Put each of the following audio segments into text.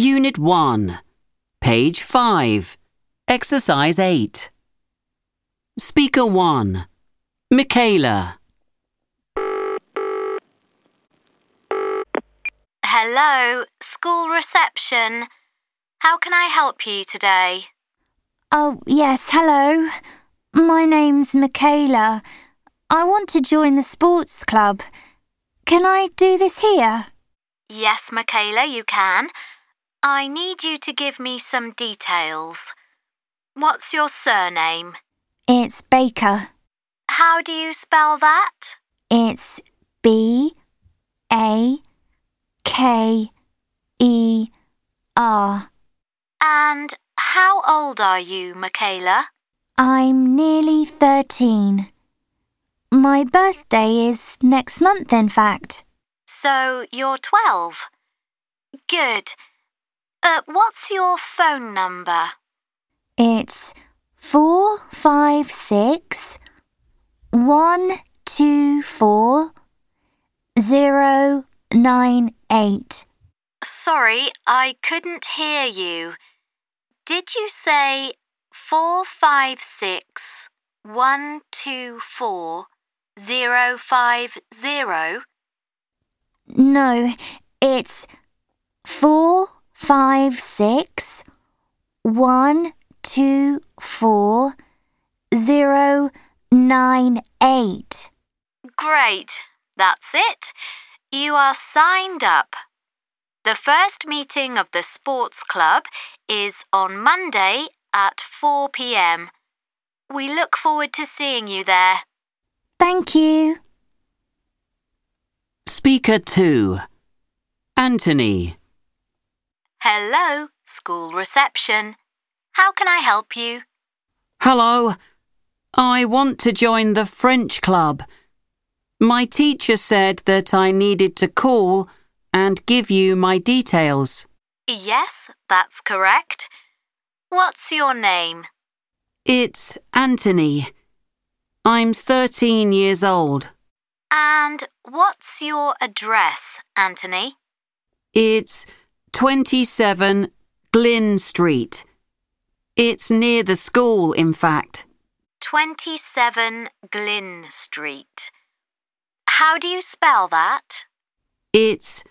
Unit 1, page 5, exercise 8. Speaker 1, Michaela. Hello, school reception. How can I help you today? Oh, yes, hello. My name's Michaela. I want to join the sports club. Can I do this here? Yes, Michaela, you can. I need you to give me some details. What's your surname? It's Baker. How do you spell that? It's B-A-K-E-R. And how old are you, Michaela? I'm nearly 13. My birthday is next month, in fact. So you're 12. Good. What's your phone number? It's 456 124 098. Sorry, I couldn't hear you. Did you say 456 124 050? No, it's 456 124 098. Great, that's it. You are signed up. The first meeting of the sports club is on Monday at 4 p.m. We look forward to seeing you there. Thank you. Speaker 2, Anthony. Hello, school reception. How can I help you? Hello. I want to join the French club. My teacher said that I needed to call and give you my details. Yes, that's correct. What's your name? It's Anthony. I'm 13 years old. And what's your address, Anthony? It's 27 Glyn Street. It's near the school, in fact. 27 Glyn Street. How do you spell that? It's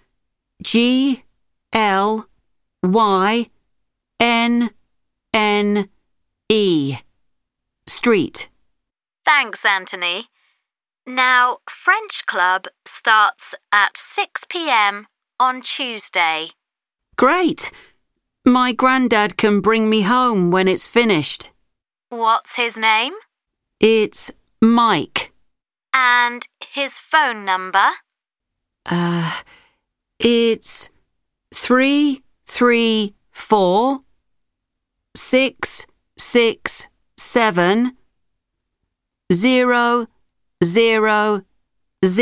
Glynne. Street. Thanks, Anthony. Now, French Club starts at 6 p.m. on Tuesday. Great! My granddad can bring me home when it's finished. What's his name? It's Mike. And his phone number? It's 334 667 000.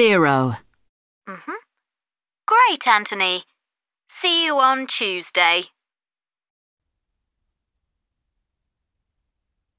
Great, Anthony. See you on Tuesday.